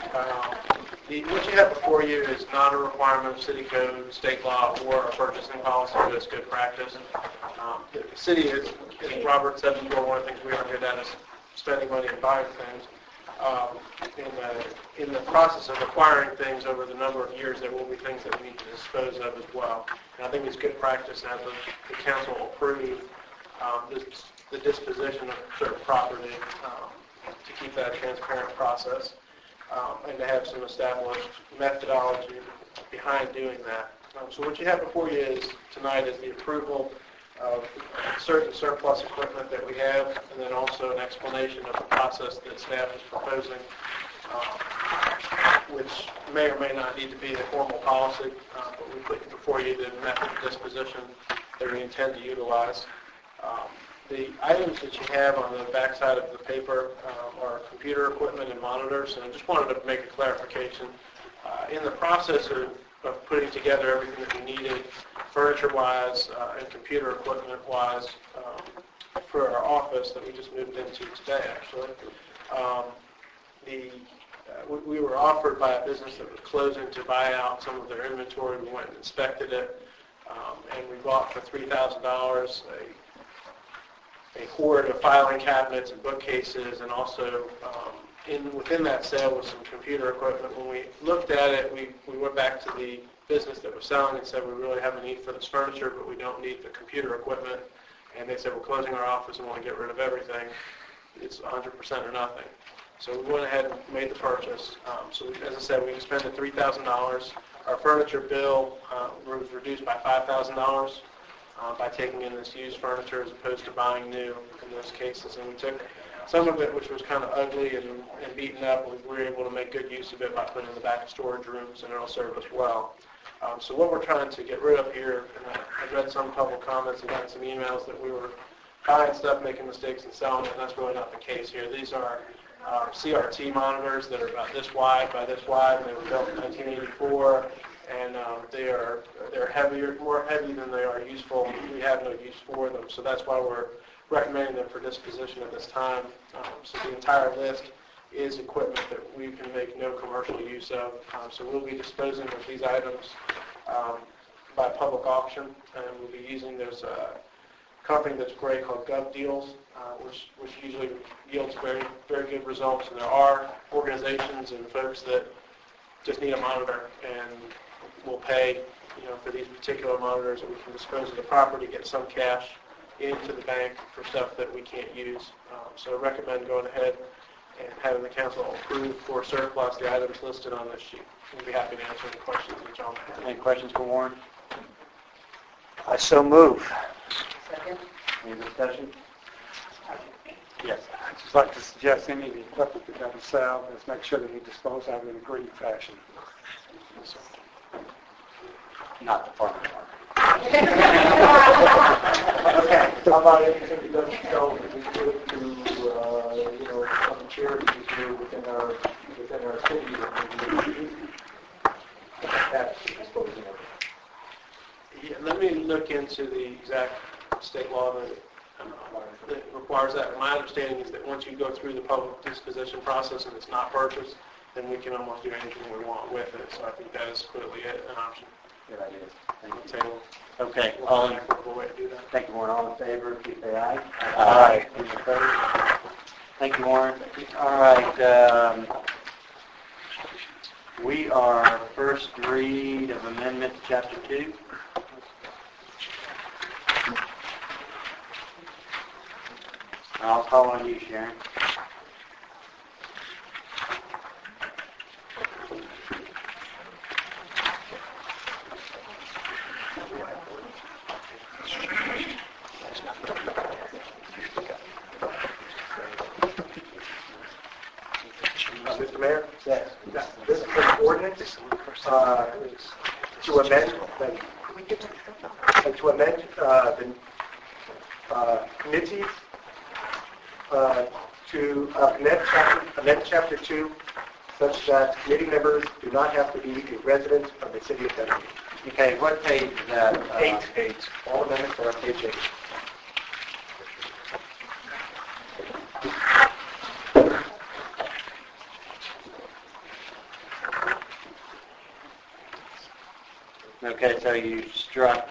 What you have before you is not a requirement of city code, state law, or a purchasing policy, but it's good practice. The city is, as Robert said before, one of the things we are good at is spending money and buying things. In the process of acquiring things over the number of years, there will be things that we need to dispose of as well. And I think it's good practice to have the council approve the disposition of certain property to keep that a transparent process and to have some established methodology behind doing that. So what you have before you tonight is the approval of certain surplus equipment that we have, and then also an explanation of the process that staff is proposing, which may or may not need to be the formal policy, but we put before you the method of disposition that we intend to utilize. The items that you have on the back side of the paper are computer equipment and monitors, and I just wanted to make a clarification. In the process of putting together everything that we needed, furniture-wise and computer equipment-wise, for our office that we just moved into today, actually, we were offered by a business that was closing to buy out some of their inventory. We went and inspected it, and we bought for $3,000 a hoard of filing cabinets and bookcases, and also within that sale was some computer equipment. When we looked at it, we went back to the business that was selling and said, we really have a need for this furniture, but we don't need the computer equipment. And they said, we're closing our office and want to get rid of everything. It's 100% or nothing. So we went ahead and made the purchase. As I said, we expended $3,000. Our furniture bill was reduced by $5,000 by taking in this used furniture as opposed to buying new in those cases. And we took some of it, which was kind of ugly and beaten up, we were able to make good use of it by putting it in the back of storage rooms, and it'll serve us well. So what we're trying to get rid of here, and I read some public comments and gotten some emails that we were buying stuff, making mistakes, and selling it, and that's really not the case here. These are CRT monitors that are about this wide by this wide, and they were built in 1984, and they're heavier, more heavy than they are useful. We have no use for them, so that's why we're recommending them for disposition at this time. So the entire list is equipment that we can make no commercial use of. So we'll be disposing of these items by public auction, and we'll be using there's a company that's great called GovDeals, which usually yields very, very good results. And there are organizations and folks that just need a monitor and will pay, for these particular monitors, and we can dispose of the property, get some cash into the bank for stuff that we can't use. So I recommend going ahead and having the council approve for surplus the items listed on this sheet. We'll be happy to answer any questions that y'all have. Any questions for Warren? I so move. Second. Any discussion? Yes, I'd just like to suggest any of the equipment that doesn't sell, let's make sure that we dispose of it in a green fashion. Not the farmer's market. Okay. How about anything that doesn't sell that we give to, some charities here within our city that we use? That's disposing of it. Yeah, let me look into the exact state law that requires that. My understanding is that once you go through the public disposition process and it's not purchased, then we can almost do anything we want with it. So I think that is clearly an option. Good idea. Thank you. Table. Okay. An equitable way to do that. Thank you, Warren. All in favor, please say aye. Aye. Any opposed? Thank you, Warren. All right. We are first read of amendment to Chapter 2. I'll call on you, Sharon. Mr. Mayor? Yes. This is an ordinance to amend the committees to amend Chapter 2 such that committee members do not have to be a resident of the city of Denver. Okay, what page is that? 8. All amendments are on page 8. Okay, so you struck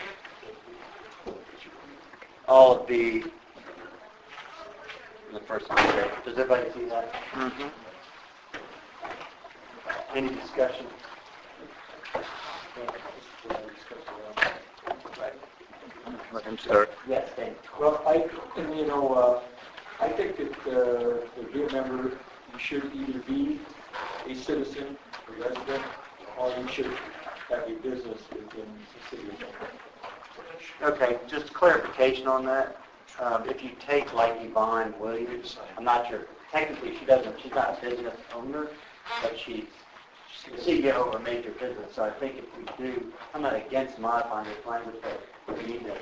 all of the first one. Okay. Does everybody see that? Mm-hmm. Any discussion? Let him start. Yes, Dan. Well, I think that to be a member, you should either be a citizen, a resident, or you should have a business within the city of Denver. Okay, just clarification on that. If you take like Yvonne Williams, I'm not sure. Technically, she's not a business owner, but she's CEO of a major business. So I think if we do, I'm not against modifying this language, but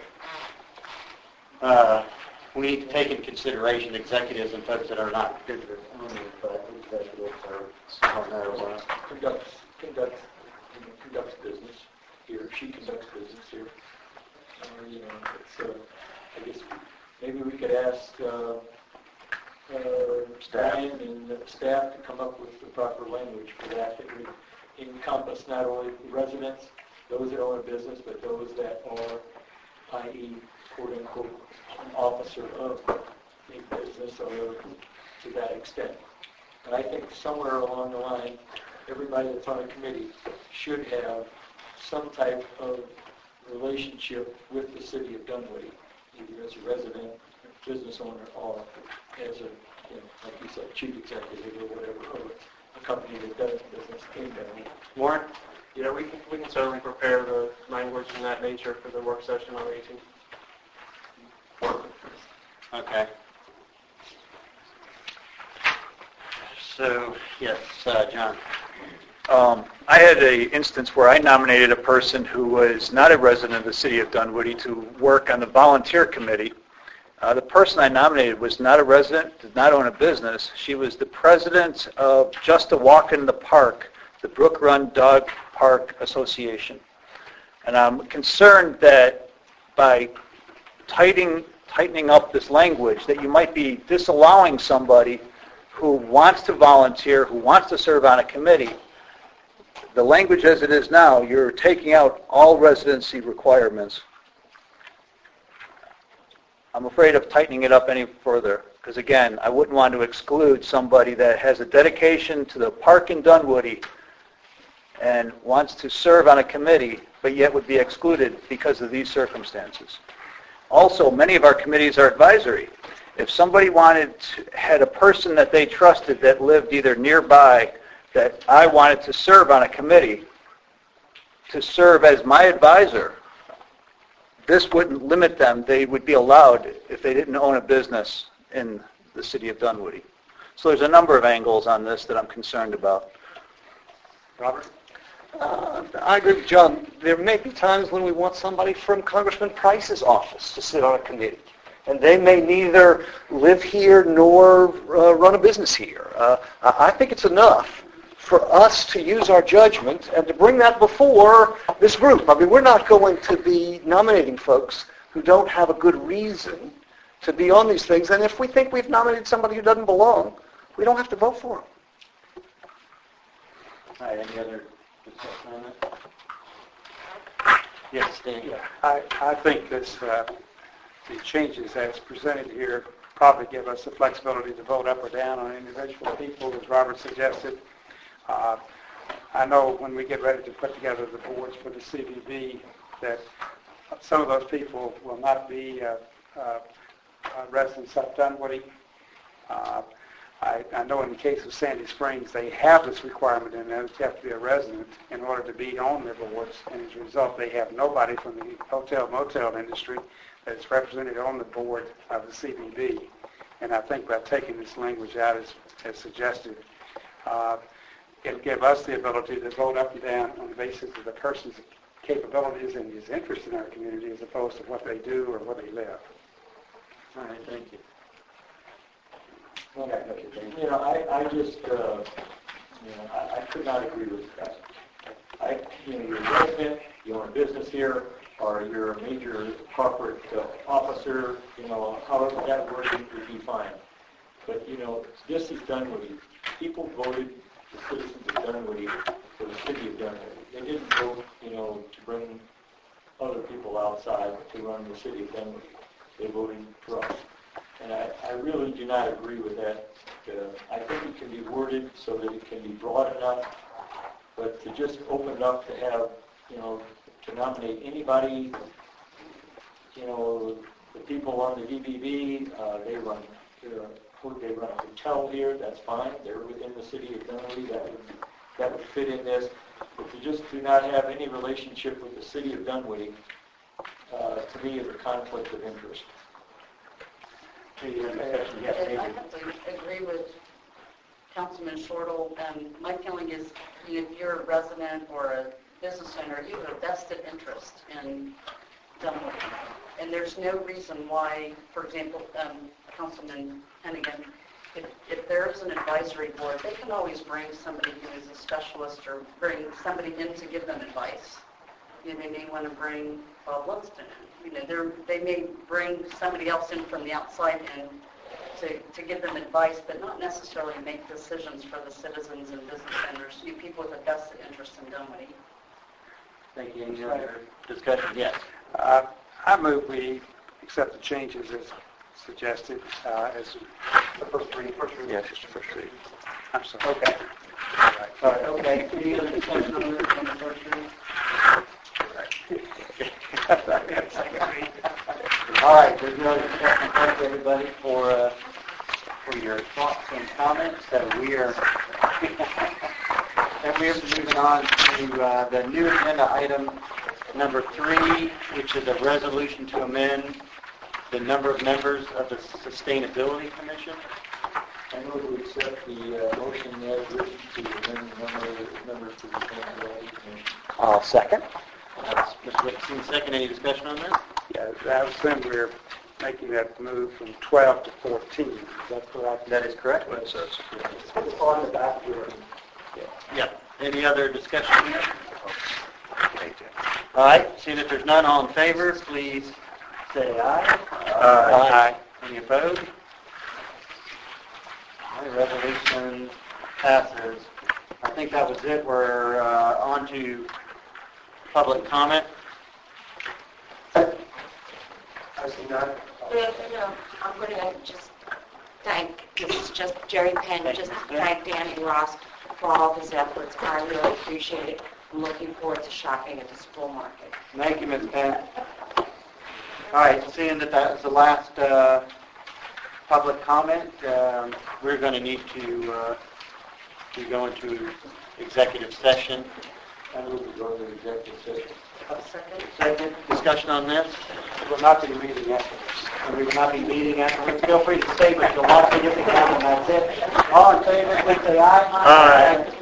we need to take into consideration executives and folks that are not business owners, but executives are, I don't know. Conducts business here. She conducts business here. I guess maybe we could ask Brian and the staff to come up with the proper language for that would encompass not only residents, those that own a business, but those that are, i.e., quote-unquote, an officer of a business or to that extent. And I think somewhere along the line, everybody that's on a committee should have some type of relationship with the city of Dunwoody, either as a resident, business owner, or as a, like you said, chief executive or whatever, of a company that does business in Dunwoody. Warren? Yeah, we can certainly prepare the language in that nature for the work session on the 18th. Okay. So, yes, John. I had an instance where I nominated a person who was not a resident of the city of Dunwoody to work on the volunteer committee. The person I nominated was not a resident, did not own a business. She was the president of Just a Walk in the Park, the Brook Run Dog Park Association. And I'm concerned that by tightening up this language, that you might be disallowing somebody who wants to volunteer, who wants to serve on a committee. The language as it is now, you're taking out all residency requirements. I'm afraid of tightening it up any further because, again, I wouldn't want to exclude somebody that has a dedication to the park in Dunwoody and wants to serve on a committee, but yet would be excluded because of these circumstances. Also, many of our committees are advisory. If somebody had a person that they trusted that lived either nearby that I wanted to serve on a committee, to serve as my advisor, this wouldn't limit them. They would be allowed if they didn't own a business in the city of Dunwoody. So there's a number of angles on this that I'm concerned about. Robert? I agree with John. There may be times when we want somebody from Congressman Price's office to sit on a committee. And they may neither live here nor run a business here. I think it's enough for us to use our judgment and to bring that before this group. I mean, we're not going to be nominating folks who don't have a good reason to be on these things. And if we think we've nominated somebody who doesn't belong, we don't have to vote for them. All right, any other discussion on that? Yes, Dan. Yeah, I think the changes as presented here probably give us the flexibility to vote up or down on individual people, as Robert suggested. I know when we get ready to put together the boards for the CVB that some of those people will not be residents of Dunwoody. I know in the case of Sandy Springs, they have this requirement in there that you have to be a resident in order to be on their boards, and as a result, they have nobody from the hotel-motel industry that is represented on the board of the CVB. And I think by taking this language out as suggested, it'll give us the ability to vote up and down on the basis of the person's capabilities and his interest in our community as opposed to what they do or where they live. All right, thank you. Well, I just, I could not agree with that. You're a resident, you own a business here, or you're a major corporate officer, however that wording would be fine. But, this is Dunwoody. People voted, the citizens of Dunwoody, for the city of Dunwoody. They didn't vote, to bring other people outside to run the city of Dunwoody. They voted for us. And I really do not agree with that. I think it can be worded so that it can be broad enough, but to just open it up to have, to nominate anybody, the people on the DBB, they run a hotel here, that's fine. They're within the city of Dunwoody, that would fit in this. But to just do not have any relationship with the city of Dunwoody, to me, is a conflict of interest. Yes, I David. have to agree with Councilman Shortle. My feeling is if you're a resident or a business owner, you have a vested interest in Dunwoody. And there's no reason why, for example, Councilman Hennigan, if there's an advisory board, they can always bring somebody who is a specialist or bring somebody in to give them advice. They may want to bring Bob Lunston in. They may bring somebody else in from the outside in to give them advice, but not necessarily make decisions for the citizens and business owners, people with a vested interest in Dunwoody. Thank you. Any other discussion? Yes. I move we accept the changes as suggested as the first reading. Yes, just the first reading. I'm sorry. Okay. All right, okay. Any other discussion on this on the first reading? All right, there's no discussion. Thank you, everybody, for your thoughts and comments. So we are moving on to the new agenda item number 3, which is a resolution to amend the number of members of the Sustainability Commission. I move to accept the motion as written to amend the number of members to the Sustainability Commission. I'll second. That's Mr. Whitson, second. Any discussion on that? Yeah, that was then we're making that move from 12 to 14. Is that correct? That is correct. It's on the back here. Yeah. Any other discussion on that? All right. Seeing that there's none, all in favor, please say aye. Aye. Any opposed? All right, resolution passes. I think that was it. We're on to public comment. I see none. I'm going to just thank, this is just Jerry Penn, just thank Danny Ross for all of his efforts. I really appreciate it. I'm looking forward to shopping at the school market. Thank you, Ms. Penn. All right, seeing that that was the last public comment, we're going to need to go into executive session. I move to go to the executive session. Second discussion on this. We will not be meeting after this. And we will not be meeting afterwards. Feel free to stay, but you'll not be at the camera, and that's it. All in favor, please say aye. Aye.